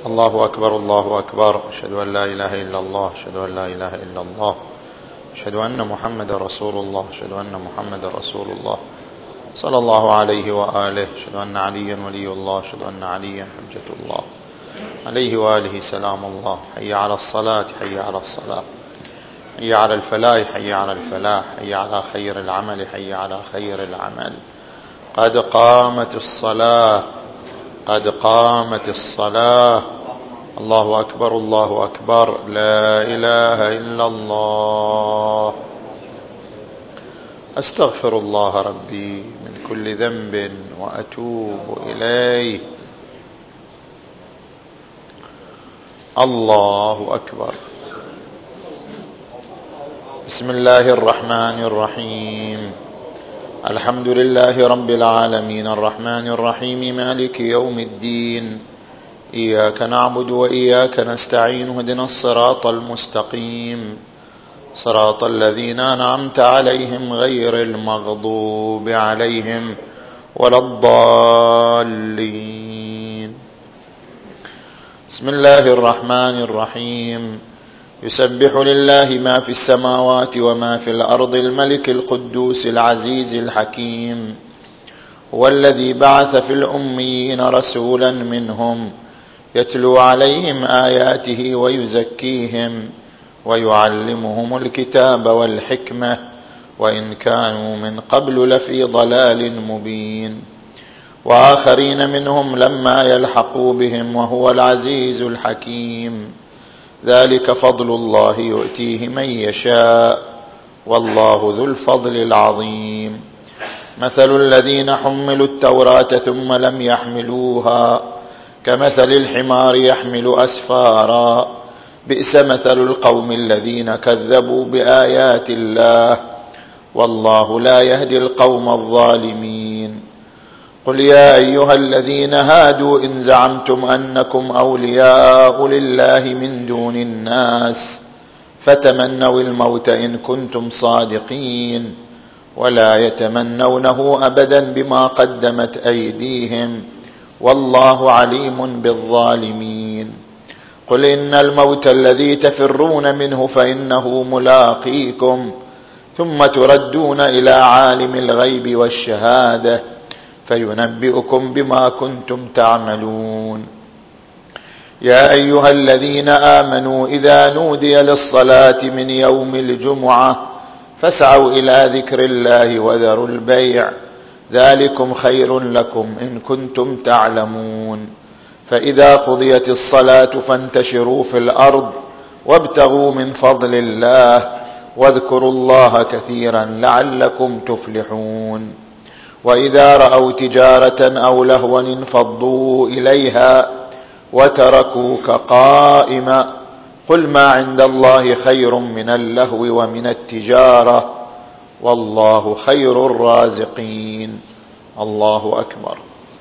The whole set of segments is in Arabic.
الله أكبر الله أكبر. أشهد أن لا إله إلا الله، أشهد أن لا إله إلا الله، أشهد أن محمد رسول الله، أشهد أن محمد رسول الله صلى الله عليه وآله. أشهد أن عليا ولي الله، أشهد أن عليا حجة الله عليه وآله سلام الله. حي على الصلاة، حي على الصلاة، حي على الفلاح، حي على الفلاح، حي على خير العمل، حي على خير العمل. قد قامت الصلاة، قد قامت الصلاة. الله أكبر الله أكبر. لا إله إلا الله. أستغفر الله ربي من كل ذنب وأتوب إليه. الله أكبر. بسم الله الرحمن الرحيم. الحمد لله رب العالمين الرحمن الرحيم مالك يوم الدين. إياك نعبد وإياك نستعين. اهدنا الصراط المستقيم، صراط الذين أنعمت عليهم غير المغضوب عليهم ولا الضالين. بسم الله الرحمن الرحيم. يسبح لله ما في السماوات وما في الأرض الملك القدوس العزيز الحكيم. هو الذي بعث في الأميين رسولا منهم يتلو عليهم آياته ويزكيهم ويعلمهم الكتاب والحكمة وإن كانوا من قبل لفي ضلال مبين. وآخرين منهم لما يلحقوا بهم وهو العزيز الحكيم. ذلك فضل الله يؤتيه من يشاء والله ذو الفضل العظيم. مثل الذين حملوا التوراة ثم لم يحملوها كمثل الحمار يحمل أسفارا. بئس مثل القوم الذين كذبوا بآيات الله والله لا يهدي القوم الظالمين. قل يا أيها الذين هادوا إن زعمتم أنكم أولياء لله من دون الناس فتمنوا الموت إن كنتم صادقين ولا يتمنونه أبدا بما قدمت أيديهم والله عليم بالظالمين. قل إن الموت الذي تفرون منه فإنه ملاقيكم ثم تردون إلى عالم الغيب والشهادة فينبئكم بما كنتم تعملون. يا أيها الذين آمنوا إذا نودي للصلاة من يوم الجمعة فاسعوا إلى ذكر الله وذروا البيع ذلكم خير لكم إن كنتم تعلمون. فإذا قضيت الصلاة فانتشروا في الأرض وابتغوا من فضل الله واذكروا الله كثيرا لعلكم تفلحون. وإذا رأوا تجارة أو لهوا انفضوا إليها وتركوك قائما قل ما عند الله خير من اللهو ومن التجارة والله خير الرازقين. الله أكبر.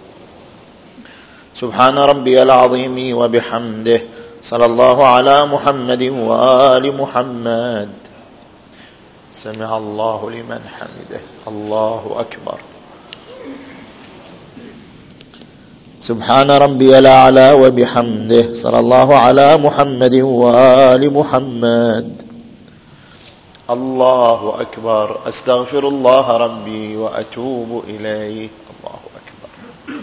سبحان ربي العظيم وبحمده. صلى الله على محمد وآل محمد. سمع الله لمن حمده. الله أكبر. سبحان ربي الأعلى وبحمده. صلى الله على محمد وآل محمد. الله أكبر. أستغفر الله ربي وأتوب إليه. الله أكبر.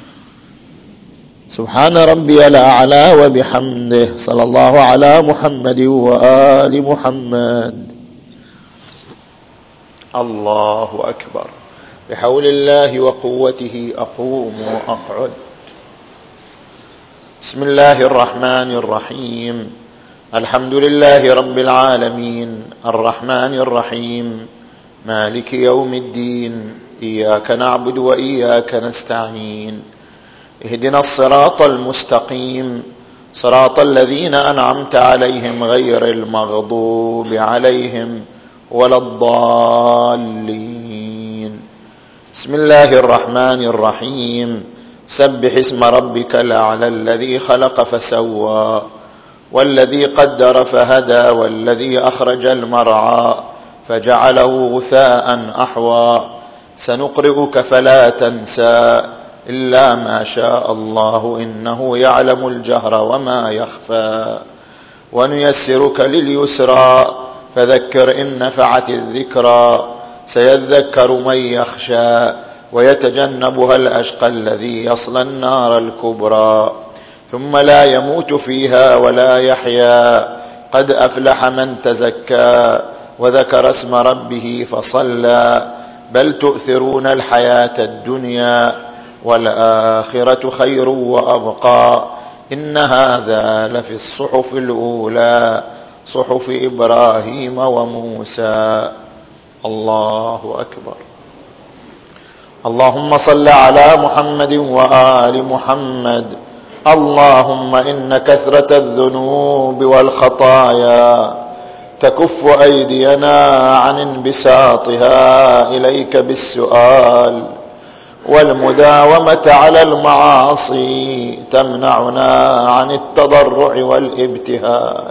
سبحان ربي الأعلى وبحمده. صلى الله على محمد وآل محمد. الله أكبر. بحول الله وقوته أقوم وأقعد. بسم الله الرحمن الرحيم. الحمد لله رب العالمين الرحمن الرحيم مالك يوم الدين. إياك نعبد وإياك نستعين. اهدنا الصراط المستقيم صراط الذين أنعمت عليهم غير المغضوب عليهم ولا الضالين. بسم الله الرحمن الرحيم. سبح اسم ربك الأعلى الذي خلق فسوى والذي قدر فهدى والذي أخرج المرعى فجعله غثاء أحوى. سنقرئك فلا تنسى إلا ما شاء الله إنه يعلم الجهر وما يخفى. ونيسرك لليسرى فذكر إن نفعت الذكرى سيذكر من يخشى ويتجنبها الأشقى الذي يصلى النار الكبرى ثم لا يموت فيها ولا يحيا قد أفلح من تزكى وذكر اسم ربه فصلى بل تؤثرون الحياة الدنيا والآخرة خير وأبقى إن هذا لفي الصحف الأولى صحف إبراهيم وموسى. الله أكبر. اللهم صل على محمد وآل محمد. اللهم إن كثرة الذنوب والخطايا تكف أيدينا عن انبساطها إليك بالسؤال، والمداومة على المعاصي تمنعنا عن التضرع والابتهال،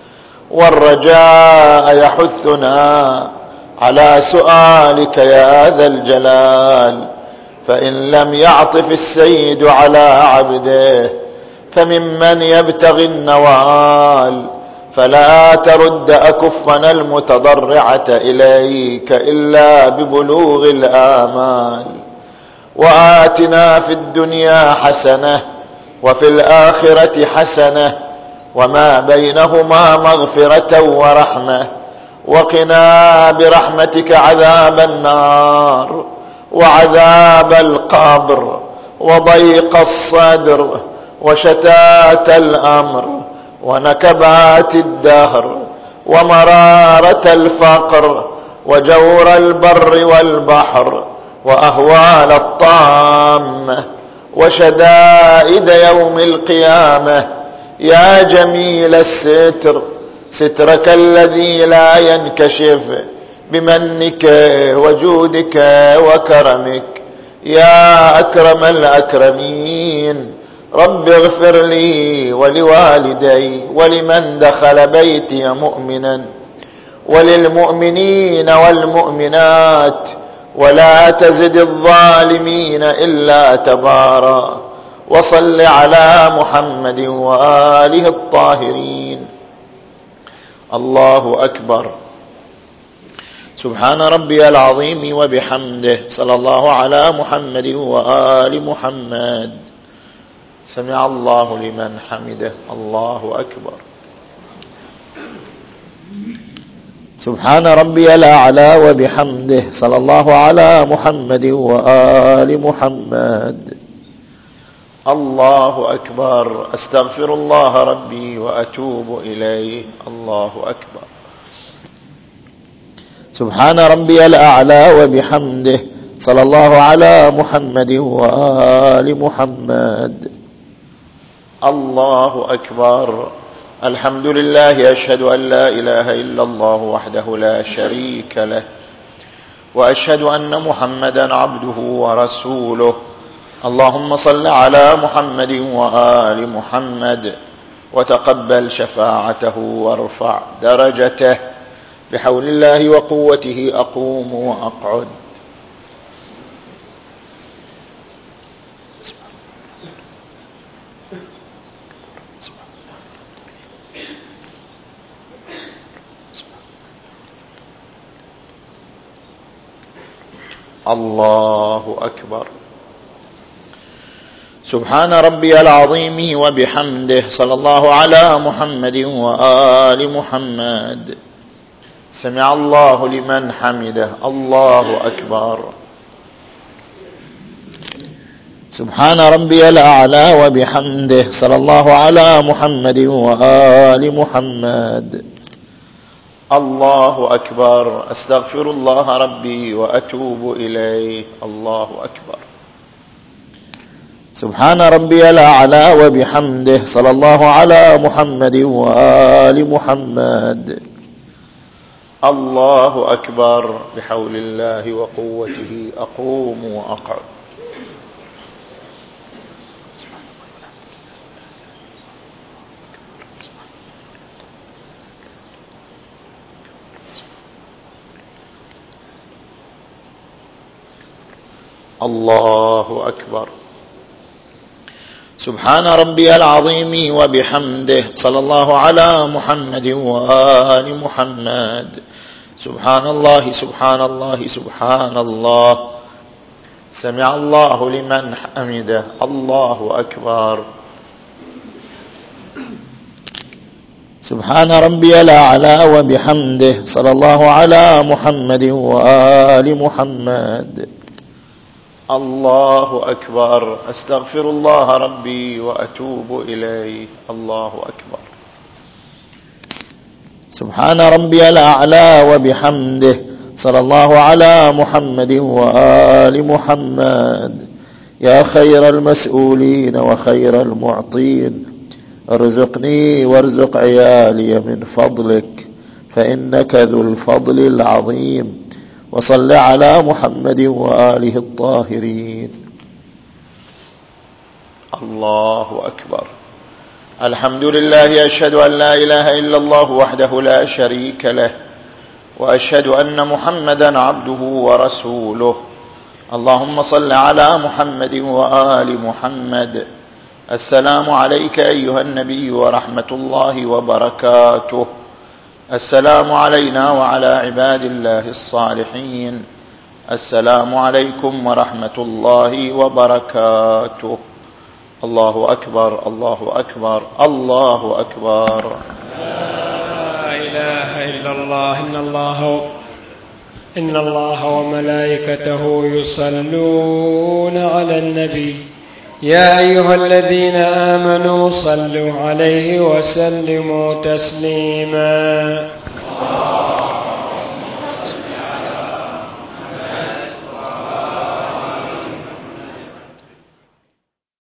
والرجاء يحثنا على سؤالك يا ذا الجلال. فإن لم يعطف السيد على عبده فممن يبتغي النوال، فلا ترد أكفنا المتضرعة إليك إلا ببلوغ الآمال. وآتنا في الدنيا حسنة وفي الآخرة حسنة وما بينهما مغفرة ورحمة، وقنا برحمتك عذاب النار وعذاب القبر وضيق الصدر وشتات الأمر ونكبات الدهر ومرارة الفقر وجور البر والبحر وأهوال الطامة وشدائد يوم القيامة. يا جميل الستر، سترك الذي لا ينكشف بمنك وجودك وكرمك. يا أكرم الأكرمين، رب اغفر لي ولوالدي ولمن دخل بيتي مؤمنا وللمؤمنين والمؤمنات، ولا تزد الظالمين إلا تبارا. وصل على محمد وآله الطاهرين. الله أكبر. سبحان ربي العظيم وبحمده. صلى الله على محمد وآل محمد. سمع الله لمن حمده. الله أكبر. سبحان ربي الأعلى وبحمده. صلى الله على محمد وآل محمد. الله أكبر. أستغفر الله ربي وأتوب إليه. الله أكبر. سبحان ربي الأعلى وبحمده. صلى الله على محمد وآل محمد. الله أكبر. الحمد لله. أشهد أن لا إله إلا الله وحده لا شريك له، وأشهد أن محمدا عبده ورسوله. اللهم صل على محمد وآل محمد وتقبل شفاعته وارفع درجته. بحول الله وقوته أقوم وأقعد. الله أكبر. سبحان ربي العظيم وبحمده. صلى الله على محمد وآل محمد. سمع الله لمن حمده. الله أكبر. سبحان ربي الأعلى وبحمده. صلى الله على محمد وآل محمد. الله أكبر. أستغفر الله ربي وأتوب إليه. الله أكبر. سبحان ربي الأعلى وبحمده. صلى الله على محمد وآل محمد. الله أكبر. بحول الله وقوته أقوم وأقعد. الله أكبر. سبحان ربي العظيم وبحمده. صلى الله على محمد وآل محمد. سبحان الله سبحان الله سبحان الله. سمع الله لمن حمده. الله أكبر. سبحان ربي الأعلى وبحمده. صلى الله على محمد وآل محمد. الله أكبر. أستغفر الله ربي وأتوب إليه. الله أكبر. سبحان ربي الأعلى وبحمده. صلى الله على محمد وآل محمد. يا خير المسؤولين وخير المعطين، ارزقني وارزق عيالي من فضلك فإنك ذو الفضل العظيم. وصل على محمد وآله الطاهرين. الله أكبر. الحمد لله. أشهد أن لا إله إلا الله وحده لا شريك له، وأشهد أن محمدا عبده ورسوله. اللهم صل على محمد وآل محمد. السلام عليك أيها النبي ورحمة الله وبركاته. السلام علينا وعلى عباد الله الصالحين. السلام عليكم ورحمة الله وبركاته. الله أكبر الله أكبر الله أكبر. لا إله إلا الله. إن الله وملائكته يصلون على النبي. يا أيها الذين آمنوا صلوا عليه وسلموا تسليما.